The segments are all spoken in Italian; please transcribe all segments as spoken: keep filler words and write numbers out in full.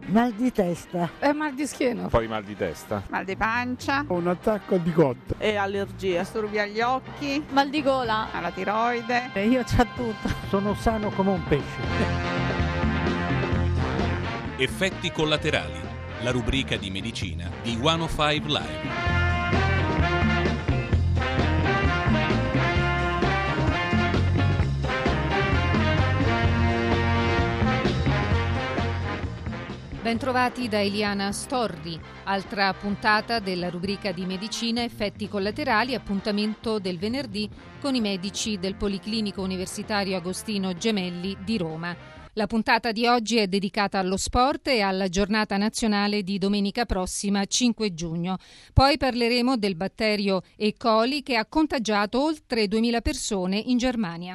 Mal di testa. E mal di schiena. Poi mal di testa. Mal di pancia. Un attacco di cotta. E allergie. Disturbi agli occhi. Mal di gola. Alla tiroide. E io c'ho tutto. Sono sano come un pesce. Effetti collaterali. La rubrica di medicina di centocinque Live. Bentrovati da Eliana Storri, altra puntata della rubrica di medicina effetti collaterali, appuntamento del venerdì con i medici del Policlinico Universitario Agostino Gemelli di Roma. La puntata di oggi è dedicata allo sport e alla giornata nazionale di domenica prossima, cinque giugno. Poi parleremo del batterio E. coli che ha contagiato oltre duemila persone in Germania.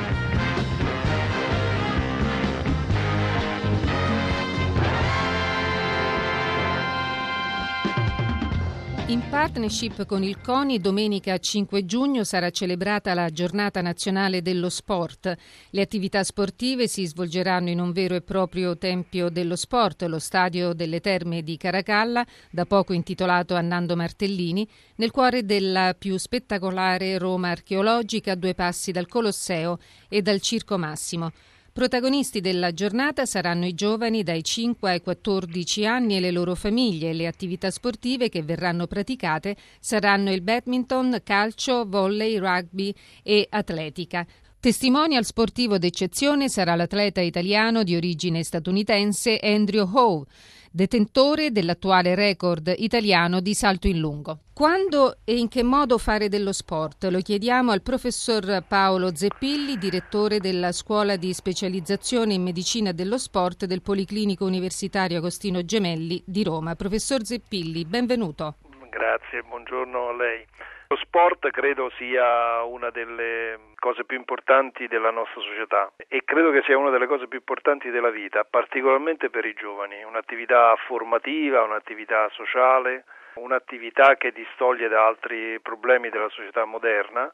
In partnership con il CONI, domenica cinque giugno sarà celebrata la Giornata Nazionale dello Sport. Le attività sportive si svolgeranno in un vero e proprio tempio dello sport, lo Stadio delle Terme di Caracalla, da poco intitolato a Nando Martellini, nel cuore della più spettacolare Roma archeologica, a due passi dal Colosseo e dal Circo Massimo. Protagonisti della giornata saranno i giovani dai cinque ai quattordici anni e le loro famiglie. Le attività sportive che verranno praticate saranno il badminton, calcio, volley, rugby e atletica. Testimonial sportivo d'eccezione sarà l'atleta italiano di origine statunitense Andrew Howe, detentore dell'attuale record italiano di salto in lungo. Quando e in che modo fare dello sport? Lo chiediamo al professor Paolo Zeppilli, direttore della Scuola di specializzazione in medicina dello sport del Policlinico Universitario Agostino Gemelli di Roma. Professor Zeppilli, benvenuto. Grazie, buongiorno a lei. Lo sport credo sia una delle cose più importanti della nostra società e credo che sia una delle cose più importanti della vita, particolarmente per i giovani. Un'attività formativa, un'attività sociale, un'attività che distoglie da altri problemi della società moderna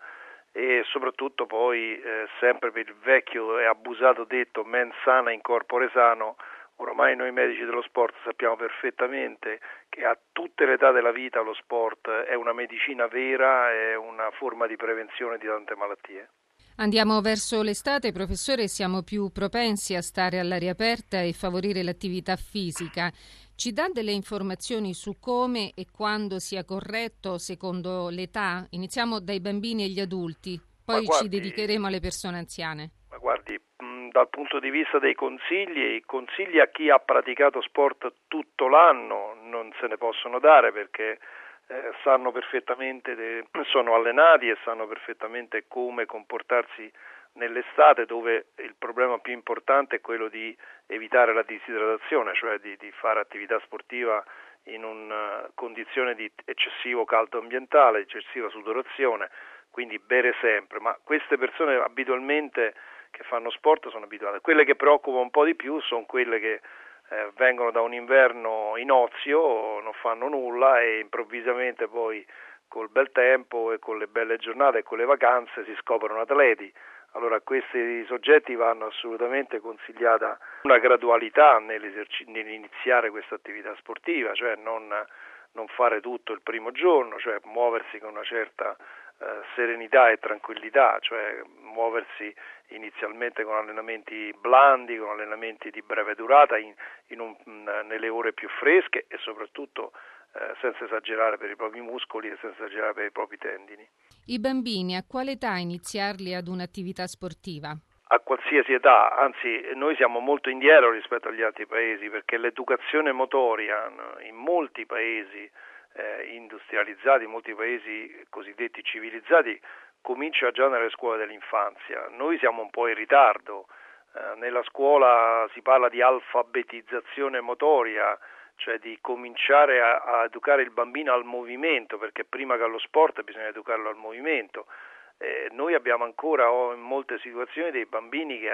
e soprattutto poi eh, sempre per il vecchio e abusato detto mens sana in corpore sano. Ormai noi medici dello sport sappiamo perfettamente che a tutte le età della vita lo sport è una medicina vera, è una forma di prevenzione di tante malattie. Andiamo verso l'estate, professore, siamo più propensi a stare all'aria aperta e favorire l'attività fisica. Ci dà delle informazioni su come e quando sia corretto secondo l'età? Iniziamo dai bambini e gli adulti, poi guardi, ci dedicheremo alle persone anziane. Ma guardi, dal punto di vista dei consigli, i consigli a chi ha praticato sport tutto l'anno non se ne possono dare perché eh, sanno perfettamente, de, sono allenati e sanno perfettamente come comportarsi nell'estate, dove il problema più importante è quello di evitare la disidratazione, cioè di, di fare attività sportiva in una condizione di eccessivo caldo ambientale, eccessiva sudorazione, quindi bere sempre, ma queste persone abitualmente che fanno sport sono abituate. Quelle che preoccupano un po' di più sono quelle che eh, vengono da un inverno in ozio, non fanno nulla e improvvisamente poi col bel tempo e con le belle giornate e con le vacanze si scoprono atleti. Allora a questi soggetti vanno assolutamente consigliata una gradualità nell'iniziare questa attività sportiva, cioè non, non fare tutto il primo giorno, cioè muoversi con una certa eh, serenità e tranquillità, cioè muoversi inizialmente con allenamenti blandi, con allenamenti di breve durata in, in un, nelle ore più fresche e soprattutto eh, senza esagerare per i propri muscoli e senza esagerare per i propri tendini. I bambini a quale età iniziarli ad un'attività sportiva? A qualsiasi età, anzi noi siamo molto indietro rispetto agli altri paesi perché l'educazione motoria in molti paesi eh, industrializzati, in molti paesi cosiddetti civilizzati comincia già nelle scuole dell'infanzia. Noi siamo un po' in ritardo, eh, nella scuola si parla di alfabetizzazione motoria, cioè di cominciare a, a educare il bambino al movimento, perché prima che allo sport bisogna educarlo al movimento. Eh, noi abbiamo ancora oh, in molte situazioni dei bambini che a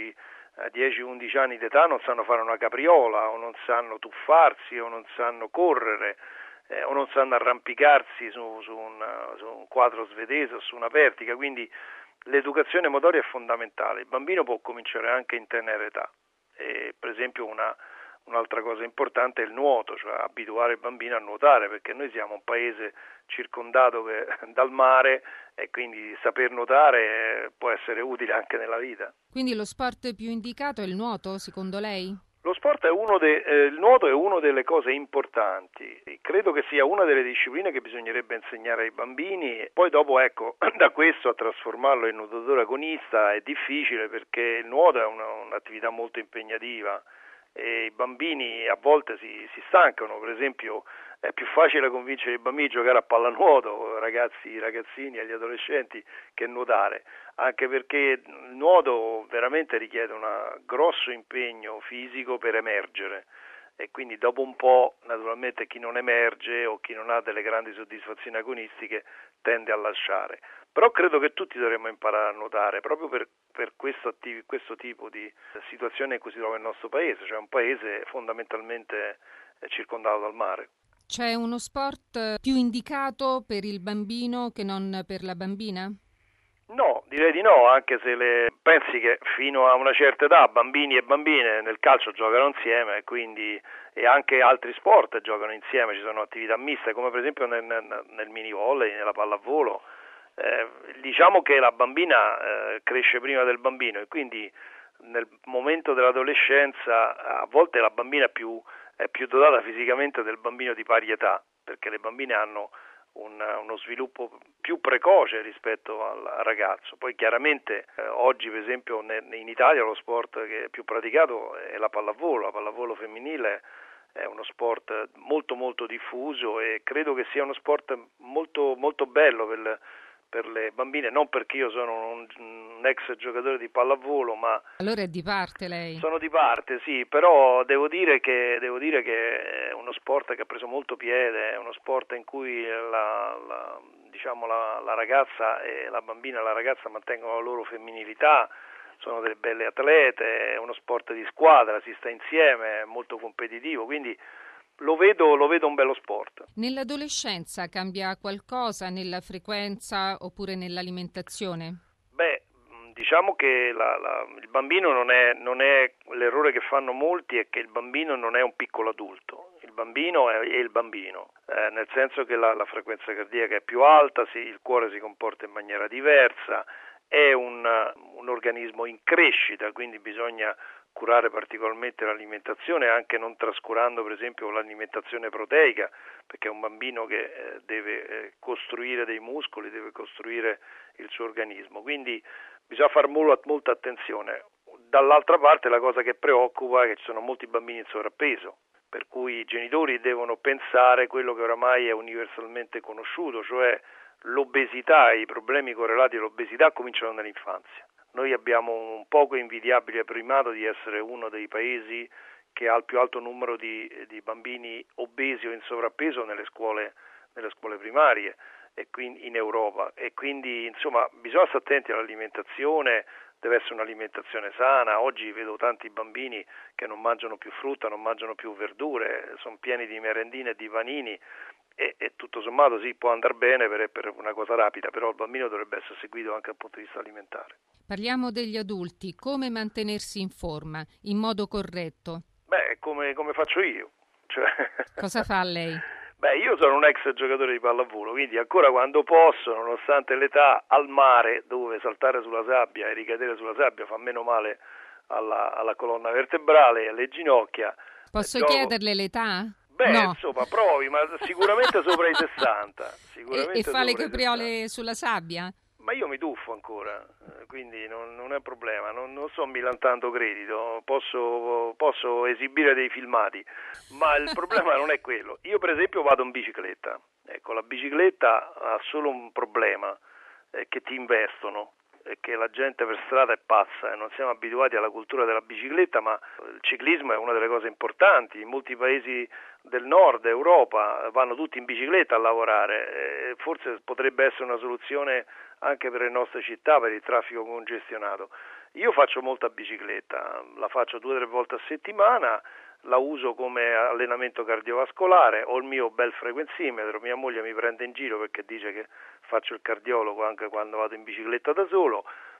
dieci undici anni d'età non sanno fare una capriola o non sanno tuffarsi o non sanno correre. Eh, o non sanno arrampicarsi su, su, un, su un quadro svedese o su una pertica, quindi l'educazione motoria è fondamentale. Il bambino può cominciare anche in tenera età, eh, per esempio una, un'altra cosa importante è il nuoto, cioè abituare il bambino a nuotare, perché noi siamo un paese circondato dal mare e quindi saper nuotare può essere utile anche nella vita. Quindi lo sport più indicato è il nuoto, secondo lei? Lo sport è uno de, eh, il nuoto è una delle cose importanti, credo che sia una delle discipline che bisognerebbe insegnare ai bambini, poi dopo ecco da questo a trasformarlo in nuotatore agonista è difficile, perché il nuoto è una, un'attività molto impegnativa e i bambini a volte si, si stancano. Per esempio è più facile convincere i bambini a giocare a pallanuoto, ragazzi, ragazzini e gli adolescenti, che nuotare, anche perché il nuoto veramente richiede un grosso impegno fisico per emergere e quindi dopo un po' naturalmente chi non emerge o chi non ha delle grandi soddisfazioni agonistiche tende a lasciare. Però credo che tutti dovremmo imparare a nuotare proprio per, per questo, attivi, questo tipo di situazione in cui si trova il nostro paese, cioè un paese fondamentalmente circondato dal mare. C'è uno sport più indicato per il bambino che non per la bambina? No, direi di no, anche se le... pensi che fino a una certa età bambini e bambine nel calcio giocano insieme, quindi e anche altri sport giocano insieme, ci sono attività miste come per esempio nel, nel, nel mini volley, nella pallavolo. Eh, diciamo che la bambina eh, cresce prima del bambino e quindi nel momento dell'adolescenza a volte la bambina è più, è più dotata fisicamente del bambino di pari età, perché le bambine hanno un, uno sviluppo più precoce rispetto al ragazzo. Poi chiaramente eh, oggi per esempio ne, in Italia lo sport che è più praticato è la pallavolo, la pallavolo femminile è uno sport molto molto diffuso e credo che sia uno sport molto molto bello per per le bambine, non perché io sono un, un ex giocatore di pallavolo, ma allora è di parte lei? Sono di parte, sì, però devo dire che devo dire che è uno sport che ha preso molto piede, è uno sport in cui la, la diciamo la, la ragazza e la bambina e la ragazza mantengono la loro femminilità, sono delle belle atlete, è uno sport di squadra, si sta insieme, è molto competitivo, quindi Lo vedo, lo vedo un bello sport. Nell'adolescenza cambia qualcosa nella frequenza oppure nell'alimentazione? Beh, diciamo che la, la, il bambino non è, non è l'errore che fanno molti è che il bambino non è un piccolo adulto, il bambino è, è il bambino, eh, nel senso che la, la frequenza cardiaca è più alta, si, il cuore si comporta in maniera diversa, è un, un organismo in crescita, quindi bisogna curare particolarmente l'alimentazione, anche non trascurando per esempio l'alimentazione proteica, perché è un bambino che eh, deve eh, costruire dei muscoli, deve costruire il suo organismo, quindi bisogna fare molta, molta attenzione. Dall'altra parte la cosa che preoccupa è che ci sono molti bambini in sovrappeso, per cui i genitori devono pensare quello che oramai è universalmente conosciuto, cioè l'obesità e i problemi correlati all'obesità cominciano nell'infanzia. Noi abbiamo un poco invidiabile primato di essere uno dei paesi che ha il più alto numero di, di bambini obesi o in sovrappeso nelle scuole, nelle scuole primarie e quindi in Europa, e quindi insomma bisogna stare attenti all'alimentazione, deve essere un'alimentazione sana. Oggi vedo tanti bambini che non mangiano più frutta, non mangiano più verdure, sono pieni di merendine e di panini. E, e tutto sommato sì, può andare bene per, per una cosa rapida, però il bambino dovrebbe essere seguito anche dal punto di vista alimentare. Parliamo degli adulti, come mantenersi in forma, in modo corretto? Beh, come, come faccio io. Cioè... Cosa fa lei? Beh, io sono un ex giocatore di pallavolo, quindi ancora quando posso, nonostante l'età, al mare, dove saltare sulla sabbia e ricadere sulla sabbia fa meno male alla, alla colonna vertebrale e alle ginocchia. Posso gioco... chiederle l'età? Beh, no. insomma, provi, ma sicuramente sopra i sessanta. Sicuramente e, e fa le sessanta. capriole sulla sabbia? Ma io mi tuffo ancora, quindi non, non è un problema, non, non sto millantando credito, posso, posso esibire dei filmati, ma il problema non è quello. Io per esempio vado in bicicletta, ecco, la bicicletta ha solo un problema, è che ti investono, è che la gente per strada è pazza e non siamo abituati alla cultura della bicicletta, ma il ciclismo è una delle cose importanti. In molti paesi del nord Europa vanno tutti in bicicletta a lavorare, e forse potrebbe essere una soluzione anche per le nostre città, per il traffico congestionato. Io faccio molta bicicletta, la faccio due o tre volte a settimana, la uso come allenamento cardiovascolare, ho il mio bel frequenzimetro, mia moglie mi prende in giro perché dice che faccio il cardiologo anche quando vado in bicicletta da solo,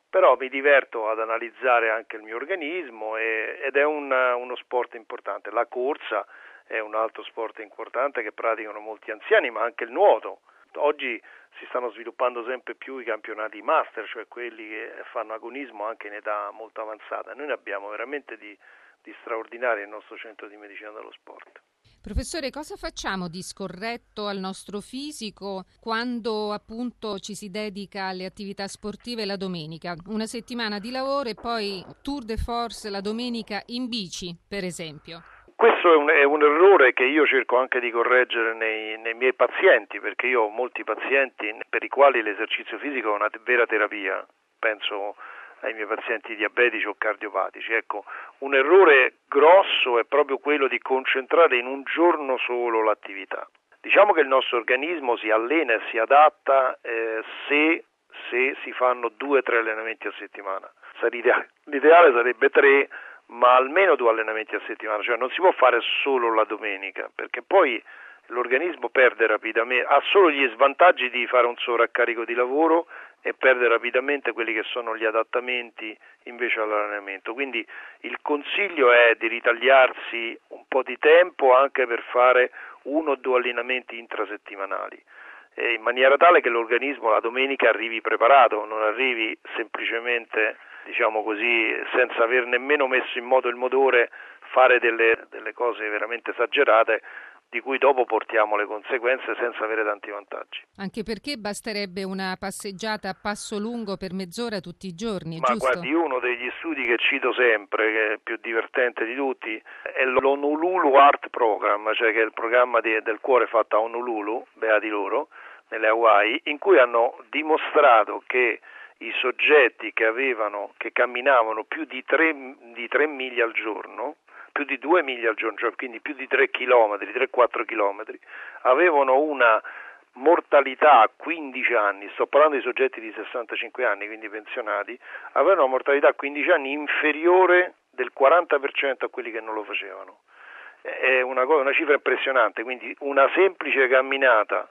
però mi diverto ad analizzare anche il mio organismo e, ed è un, uno sport importante. La corsa è un altro sport importante che praticano molti anziani, ma anche il nuoto. Oggi si stanno sviluppando sempre più i campionati master, cioè quelli che fanno agonismo anche in età molto avanzata. Noi ne abbiamo veramente di, di straordinari nel nostro centro di medicina dello sport. Professore, cosa facciamo di scorretto al nostro fisico quando appunto ci si dedica alle attività sportive la domenica? Una settimana di lavoro e poi tour de force la domenica in bici, per esempio. Questo è un, è un errore che io cerco anche di correggere nei, nei miei pazienti, perché io ho molti pazienti per i quali l'esercizio fisico è una vera terapia. Penso ai miei pazienti diabetici o cardiopatici. Ecco, un errore grosso è proprio quello di concentrare in un giorno solo l'attività. Diciamo che il nostro organismo si allena e si adatta eh, se, se si fanno due o tre allenamenti a settimana. Sarebbe, l'ideale sarebbe tre, ma almeno due allenamenti a settimana, cioè non si può fare solo la domenica, perché poi l'organismo perde rapidamente, ha solo gli svantaggi di fare un sovraccarico di lavoro e perde rapidamente quelli che sono gli adattamenti invece all'allenamento. Quindi il consiglio è di ritagliarsi un po' di tempo anche per fare uno o due allenamenti intrasettimanali, eh, in maniera tale che l'organismo la domenica arrivi preparato, non arrivi semplicemente, diciamo così, senza aver nemmeno messo in moto il motore, fare delle, delle cose veramente esagerate di cui dopo portiamo le conseguenze senza avere tanti vantaggi. Anche perché basterebbe una passeggiata a passo lungo per mezz'ora tutti i giorni, Ma giusto? guardi, uno degli studi che cito sempre, che è il più divertente di tutti, è l'Honolulu Heart Program, cioè che è il programma di, del cuore fatto a Honolulu, beati loro, nelle Hawaii, in cui hanno dimostrato che i soggetti che avevano, che camminavano più di tre, di tre miglia al giorno, più di due miglia al giorno, cioè quindi più di tre chilometri, tre quattro chilometri, avevano una mortalità a quindici anni, sto parlando di soggetti di sessantacinque anni, quindi pensionati, avevano una mortalità a quindici anni inferiore del quaranta per cento a quelli che non lo facevano. È una, cosa, una cifra impressionante, quindi una semplice camminata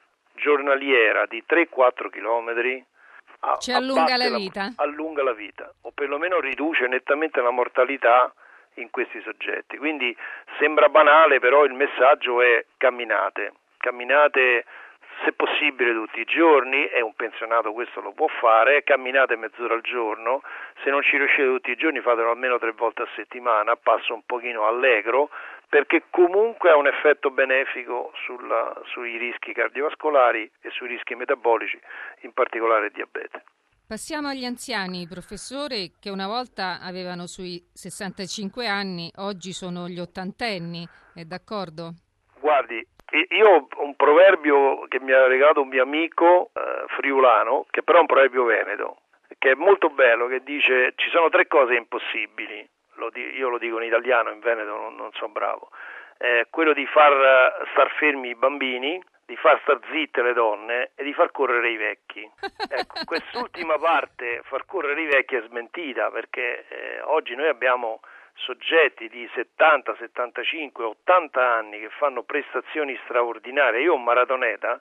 giornaliera di tre quattro chilometri ci allunga la vita. La, allunga la vita, o perlomeno riduce nettamente la mortalità in questi soggetti. Quindi sembra banale, però il messaggio è camminate, camminate se possibile tutti i giorni, e un pensionato questo lo può fare, camminate mezz'ora al giorno, se non ci riuscite tutti i giorni fatelo almeno tre volte a settimana, a passo un pochino allegro, perché comunque ha un effetto benefico sulla, sui rischi cardiovascolari e sui rischi metabolici, in particolare il diabete. Passiamo agli anziani, professore, che una volta avevano sui sessantacinque anni, oggi sono gli ottantenni, è d'accordo? Guardi, io ho un proverbio che mi ha regalato un mio amico eh, friulano, che però è un proverbio veneto, che è molto bello, che dice: ci sono tre cose impossibili, lo di, io lo dico in italiano, in veneto non, non sono bravo, eh, quello di far star fermi i bambini, di far star zitte le donne e di far correre i vecchi. Ecco, quest'ultima parte, far correre i vecchi, è smentita, perché eh, oggi noi abbiamo soggetti di settanta, settantacinque, ottanta anni che fanno prestazioni straordinarie. Io ho un maratoneta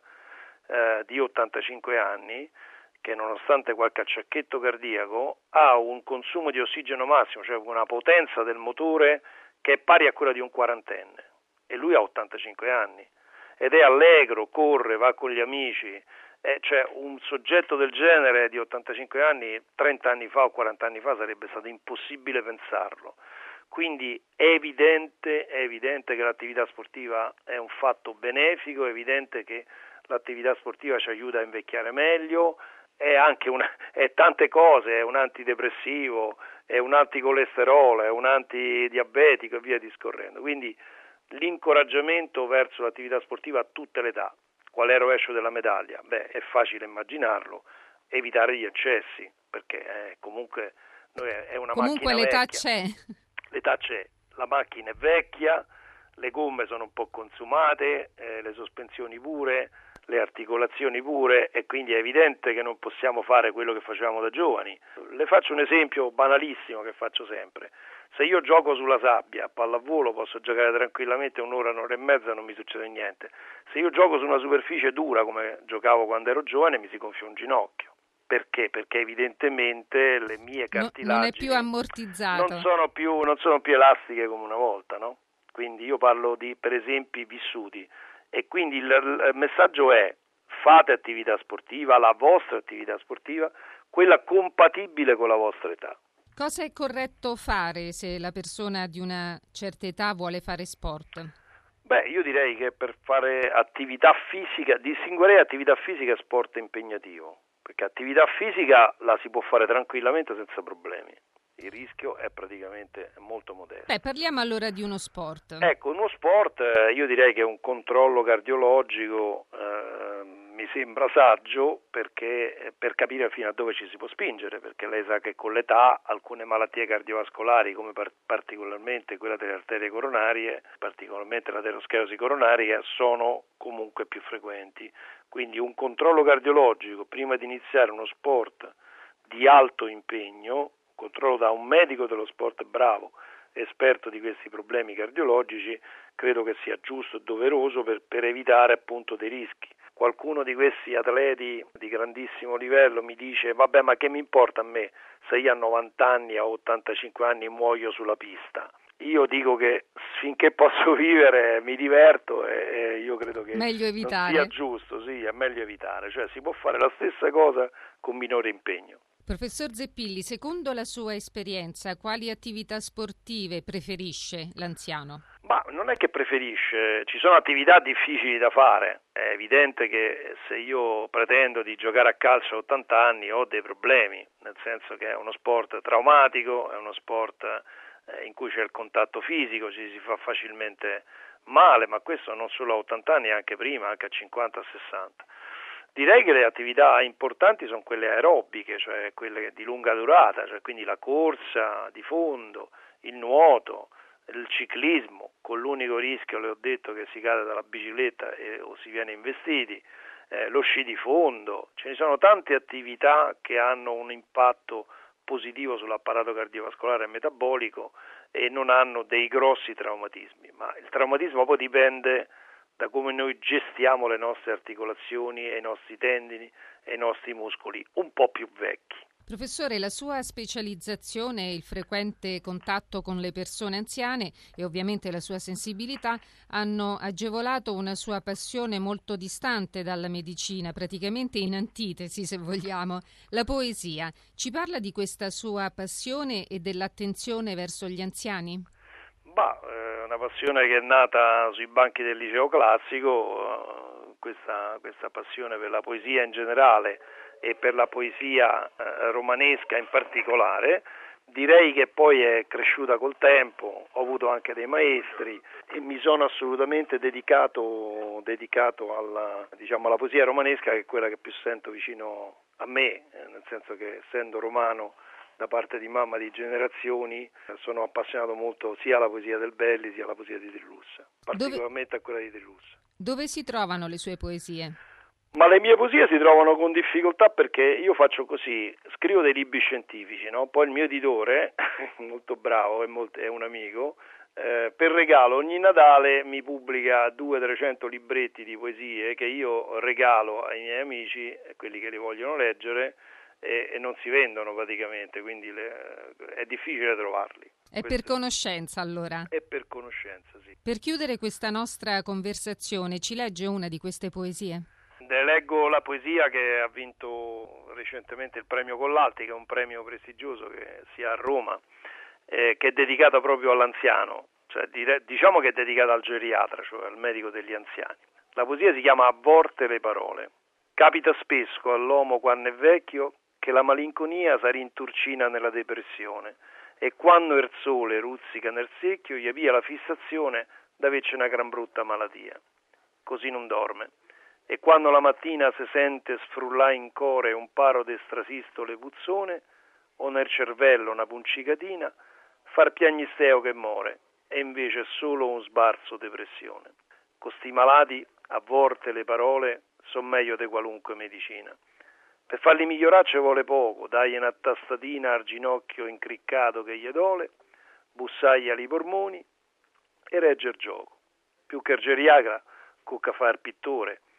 eh, di ottantacinque anni che, nonostante qualche acciacchetto cardiaco, ha un consumo di ossigeno massimo, cioè una potenza del motore che è pari a quella di un quarantenne, e lui ha ottantacinque anni ed è allegro, corre, va con gli amici. Eh, cioè un soggetto del genere di ottantacinque anni, trenta anni fa o quaranta anni fa sarebbe stato impossibile pensarlo. Quindi è evidente, è evidente che l'attività sportiva è un fatto benefico, è evidente che l'attività sportiva ci aiuta a invecchiare meglio, è anche una, è tante cose, è un antidepressivo, è un anticolesterolo, è un antidiabetico e via discorrendo. Quindi l'incoraggiamento verso l'attività sportiva a tutte le età. Qual è il rovescio della medaglia? Beh, è facile immaginarlo, evitare gli eccessi, perché eh, comunque noi è una comunque macchina l'età vecchia. c'è. L'età c'è, la macchina è vecchia, le gomme sono un po' consumate, eh, le sospensioni pure, le articolazioni pure, e quindi è evidente che non possiamo fare quello che facevamo da giovani. Le faccio un esempio banalissimo che faccio sempre. Se io gioco sulla sabbia a pallavolo posso giocare tranquillamente un'ora, un'ora e mezza e non mi succede niente. Se io gioco su una superficie dura come giocavo quando ero giovane mi si gonfia un ginocchio. Perché? Perché evidentemente le mie cartilagini no, non è più ammortizzato. Non sono più, non sono più elastiche come una volta, no? Quindi io parlo di, per esempio, vissuti. E quindi il, il messaggio è: fate attività sportiva, la vostra attività sportiva, quella compatibile con la vostra età. Cosa è corretto fare se la persona di una certa età vuole fare sport? Beh, io direi che per fare attività fisica, distinguerei attività fisica e sport impegnativo, perché attività fisica la si può fare tranquillamente senza problemi. Il rischio è praticamente molto modesto. Beh, parliamo allora di uno sport. Ecco, uno sport, eh, io direi che un controllo cardiologico eh, mi sembra saggio, perché eh, per capire fino a dove ci si può spingere, perché lei sa che con l'età alcune malattie cardiovascolari, come par- particolarmente quella delle arterie coronarie, particolarmente l'aterosclerosi coronaria, sono comunque più frequenti. Quindi un controllo cardiologico prima di iniziare uno sport di alto impegno, controllo da un medico dello sport bravo, esperto di questi problemi cardiologici, credo che sia giusto e doveroso per, per evitare appunto dei rischi. Qualcuno di questi atleti di grandissimo livello mi dice: vabbè, ma che mi importa a me se io a novanta anni o ottantacinque anni muoio sulla pista? Io dico che finché posso vivere mi diverto, e, e io credo che meglio evitare. non sia giusto, sì, è meglio evitare, cioè si può fare la stessa cosa con minore impegno. Professor Zeppilli, secondo la sua esperienza, quali attività sportive preferisce l'anziano? Ma non è che preferisce, ci sono attività difficili da fare. È evidente che se io pretendo di giocare a calcio a ottanta anni ho dei problemi, nel senso che è uno sport traumatico, è uno sport in cui c'è il contatto fisico, ci si fa facilmente male, ma questo non solo a ottanta anni, anche prima, anche a cinquanta, sessanta. Direi che le attività importanti sono quelle aerobiche, cioè quelle di lunga durata, cioè quindi la corsa di fondo, il nuoto, il ciclismo, con l'unico rischio, le ho detto, che si cade dalla bicicletta e, o si viene investiti, eh, lo sci di fondo. Ce ne sono tante attività che hanno un impatto positivo sull'apparato cardiovascolare e metabolico e non hanno dei grossi traumatismi, ma il traumatismo poi dipende da come noi gestiamo le nostre articolazioni e i nostri tendini e i nostri muscoli un po' più vecchi. Professore, la sua specializzazione e il frequente contatto con le persone anziane e ovviamente la sua sensibilità hanno agevolato una sua passione molto distante dalla medicina, praticamente in antitesi, se vogliamo, la poesia. Ci parla di questa sua passione e dell'attenzione verso gli anziani? Bah, è una passione che è nata sui banchi del liceo classico, questa, questa passione per la poesia in generale e per la poesia eh, romanesca in particolare. Direi che poi è cresciuta col tempo, ho avuto anche dei maestri e mi sono assolutamente dedicato, dedicato alla, diciamo, alla poesia romanesca, che è quella che più sento vicino a me, eh, nel senso che essendo romano da parte di mamma di generazioni sono appassionato molto sia alla poesia del Belli sia alla poesia di De Lussa, particolarmente Dove... a quella di De Lussa. Dove si trovano le sue poesie? Ma le mie poesie si trovano con difficoltà perché io faccio così, scrivo dei libri scientifici, no? Poi il mio editore, molto bravo, è, molto, è un amico, eh, per regalo ogni Natale mi pubblica duecento trecento libretti di poesie che io regalo ai miei amici, quelli che li vogliono leggere, e, e non si vendono praticamente, quindi le, è difficile trovarli. È Questo per conoscenza allora? È per conoscenza, sì. Per chiudere questa nostra conversazione, ci legge una di queste poesie? Leggo la poesia che ha vinto recentemente il premio Collalti, che è un premio prestigioso che si ha a Roma, eh, che è dedicata proprio all'anziano, cioè dire, diciamo che è dedicata al geriatra, cioè al medico degli anziani. La poesia si chiama A vorte le parole. Capita spesso all'uomo quando è vecchio che la malinconia si rinturcina nella depressione e quando il sole ruzzica nel secchio gli via la fissazione d'averci una gran brutta malattia. Così non dorme. E quando la mattina si sente sfrullare in core un paro d'estrasistole puzzone, o nel cervello una puncicatina, far piagnisteo che more, e invece è solo un sbarzo depressione. Con sti malati, a volte le parole sono meglio di qualunque medicina. Per farli migliorare ci vuole poco, dagli una tastatina al ginocchio incriccato che gli dole, bussagli ai polmoni e regge il gioco. Più che il geriatra, cucca fa il pittore,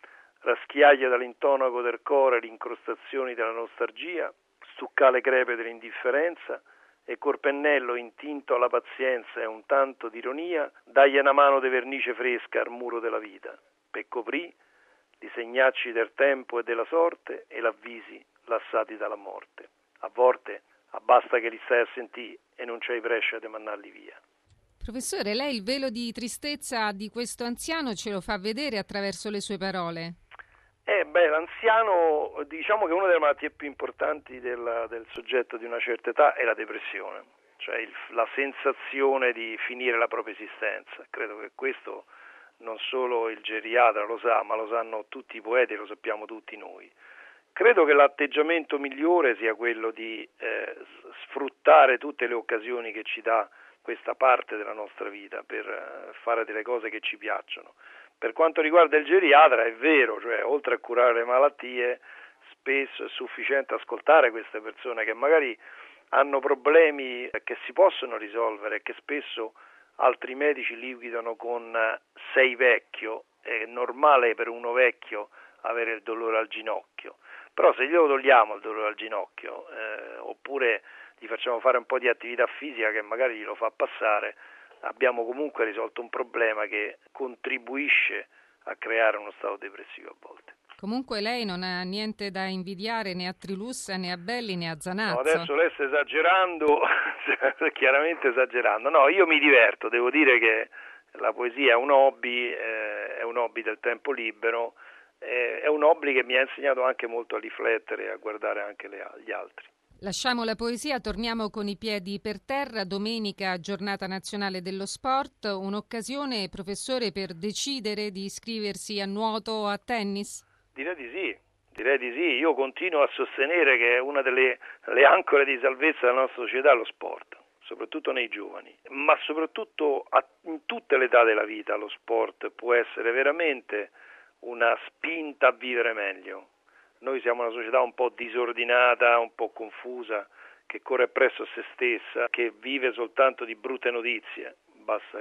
raschiaglia dall'intonaco del cuore le incrostazioni della nostalgia, stucca le crepe dell'indifferenza e col pennello intinto alla pazienza e un tanto di ironia dagli una mano di vernice fresca al muro della vita, per coprì i segnacci del tempo e della sorte e l'avvisi lassati dalla morte. A volte basta che li stai a sentire e non c'hai prescia di mandarli via. Professore, lei il velo di tristezza di questo anziano ce lo fa vedere attraverso le sue parole? Eh beh, l'anziano, diciamo che una delle malattie più importanti del, del soggetto di una certa età è la depressione, cioè il, la sensazione di finire la propria esistenza. Credo che questo non solo il geriatra lo sa, ma lo sanno tutti i poeti e lo sappiamo tutti noi. Credo che l'atteggiamento migliore sia quello di eh, sfruttare tutte le occasioni che ci dà questa parte della nostra vita per eh, fare delle cose che ci piacciono. Per quanto riguarda il geriatra è vero, cioè oltre a curare le malattie, spesso è sufficiente ascoltare queste persone che magari hanno problemi che si possono risolvere e che spesso altri medici liquidano con sei vecchio. È normale per uno vecchio avere il dolore al ginocchio, però se glielo togliamo il dolore al ginocchio eh, oppure gli facciamo fare un po' di attività fisica che magari glielo fa passare, abbiamo comunque risolto un problema che contribuisce a creare uno stato depressivo a volte. Comunque lei non ha niente da invidiare né a Trilussa né a Belli né a Zanazzo. No, adesso lei sta esagerando, chiaramente esagerando. No, io mi diverto, devo dire che la poesia è un hobby, eh, è un hobby del tempo libero, eh, è un hobby che mi ha insegnato anche molto a riflettere e a guardare anche le, gli altri. Lasciamo la poesia, torniamo con i piedi per terra. Domenica, giornata nazionale dello sport, un'occasione, professore, per decidere di iscriversi a nuoto o a tennis? Direi di sì, direi di sì. Io continuo a sostenere che una delle le ancore di salvezza della nostra società è lo sport, soprattutto nei giovani, ma soprattutto a, in tutte le età della vita lo sport può essere veramente una spinta a vivere meglio. Noi siamo una società un po' disordinata, un po' confusa, che corre presso a se stessa, che vive soltanto di brutte notizie. Basta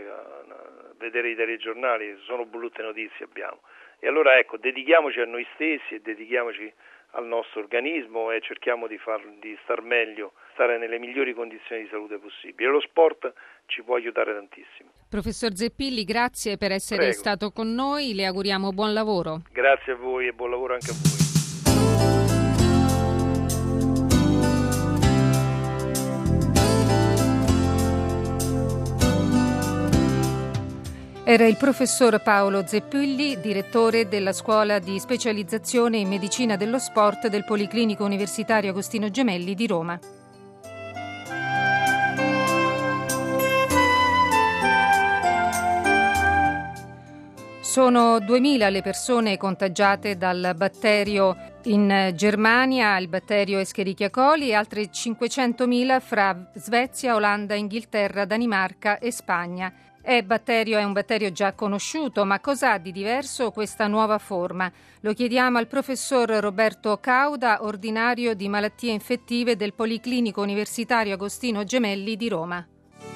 vedere i telegiornali, solo brutte notizie abbiamo. E allora ecco, dedichiamoci a noi stessi e dedichiamoci al nostro organismo e cerchiamo di, far, di star meglio, stare nelle migliori condizioni di salute possibili. E lo sport ci può aiutare tantissimo. Professor Zeppilli, grazie per essere Prego. stato con noi, le auguriamo buon lavoro. Grazie a voi e buon lavoro anche a voi. Era il professor Paolo Zeppilli, direttore della scuola di specializzazione in medicina dello sport del Policlinico Universitario Agostino Gemelli di Roma. Sono duemila le persone contagiate dal batterio in Germania, il batterio Escherichia coli, e altre cinquecentomila fra Svezia, Olanda, Inghilterra, Danimarca e Spagna. È batterio è un batterio già conosciuto, ma cos'ha di diverso questa nuova forma? Lo chiediamo al professor Roberto Cauda, ordinario di malattie infettive del Policlinico Universitario Agostino Gemelli di Roma.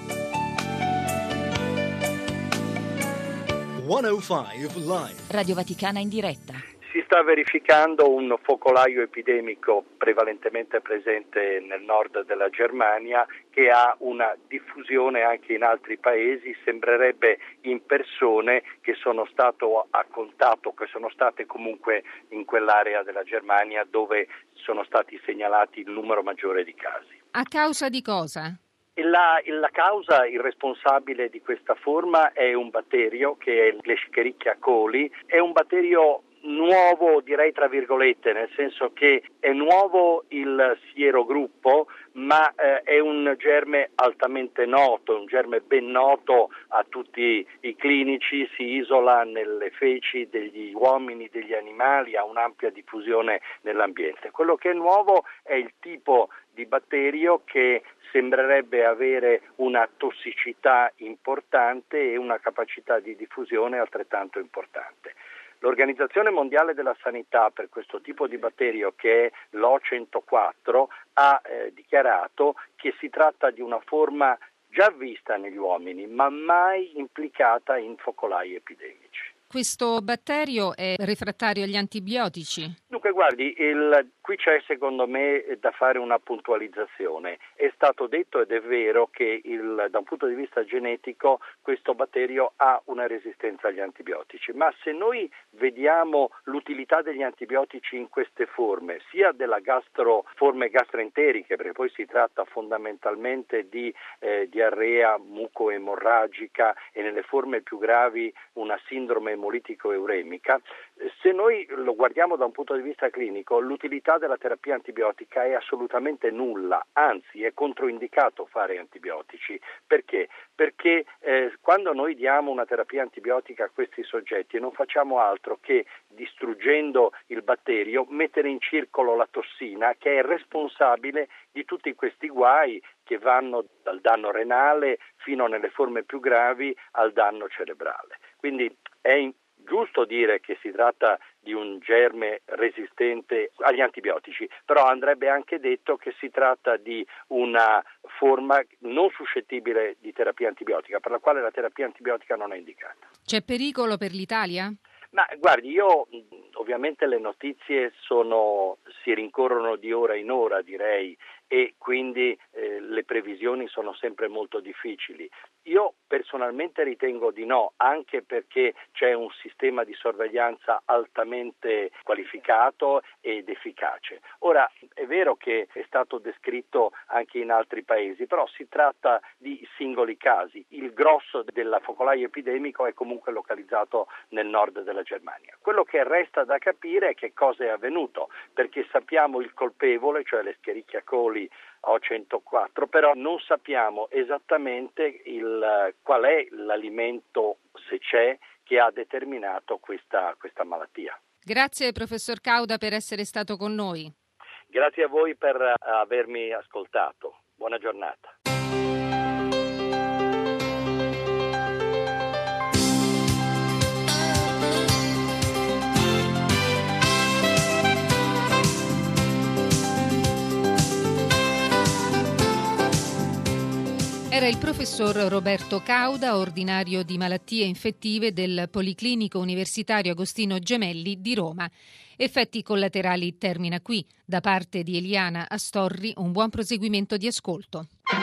centocinque Live. Radio Vaticana in diretta. Si sta verificando un focolaio epidemico prevalentemente presente nel nord della Germania che ha una diffusione anche in altri paesi, sembrerebbe in persone che sono stato a contatto, che sono state comunque in quell'area della Germania dove sono stati segnalati il numero maggiore di casi. A causa di cosa? La, la causa, il responsabile di questa forma è un batterio che è l'Escherichia coli, è un batterio nuovo, direi tra virgolette, nel senso che è nuovo il sierogruppo, ma eh, è un germe altamente noto, un germe ben noto a tutti i clinici, si isola nelle feci degli uomini, degli animali, ha un'ampia diffusione nell'ambiente. Quello che è nuovo è il tipo di batterio che sembrerebbe avere una tossicità importante e una capacità di diffusione altrettanto importante. L'Organizzazione Mondiale della Sanità per questo tipo di batterio, che è l'O centoquattro, ha eh, dichiarato che si tratta di una forma già vista negli uomini, ma mai implicata in focolai epidemici. Questo batterio è refrattario agli antibiotici? Dunque guardi, il, qui c'è secondo me da fare una puntualizzazione. È stato detto ed è vero che il, da un punto di vista genetico questo batterio ha una resistenza agli antibiotici, ma se noi vediamo l'utilità degli antibiotici in queste forme, sia della gastro, forme gastroenteriche, perché poi si tratta fondamentalmente di eh, diarrea mucoemorragica e nelle forme più gravi una sindrome emolitico-euremica, se noi lo guardiamo da un punto di vista clinico, l'utilità della terapia antibiotica è assolutamente nulla, anzi è controindicato fare antibiotici. Perché? Perché eh, quando noi diamo una terapia antibiotica a questi soggetti non facciamo altro che, distruggendo il batterio, mettere in circolo la tossina che è responsabile di tutti questi guai che vanno dal danno renale fino nelle forme più gravi al danno cerebrale. Quindi è in giusto dire che si tratta di un germe resistente agli antibiotici, però andrebbe anche detto che si tratta di una forma non suscettibile di terapia antibiotica, per la quale la terapia antibiotica non è indicata. C'è pericolo per l'Italia? Ma guardi, io ovviamente le notizie sono, si rincorrono di ora in ora, direi, e quindi eh, le previsioni sono sempre molto difficili. Io personalmente ritengo di no, anche perché c'è un sistema di sorveglianza altamente qualificato ed efficace. Ora, è vero che è stato descritto anche in altri paesi, però si tratta di singoli casi. Il grosso del focolaio epidemico è comunque localizzato nel nord della Germania. Quello che resta da capire è che cosa è avvenuto, perché sappiamo il colpevole, cioè l'Escherichia coli O centoquattro, però non sappiamo esattamente il, qual è l'alimento, se c'è, che ha determinato questa, questa malattia. Grazie professor Cauda per essere stato con noi. Grazie a voi per avermi ascoltato. Buona giornata. Era il professor Roberto Cauda, ordinario di malattie infettive del Policlinico Universitario Agostino Gemelli di Roma. Effetti collaterali termina qui. Da parte di Eliana Astorri, un buon proseguimento di ascolto.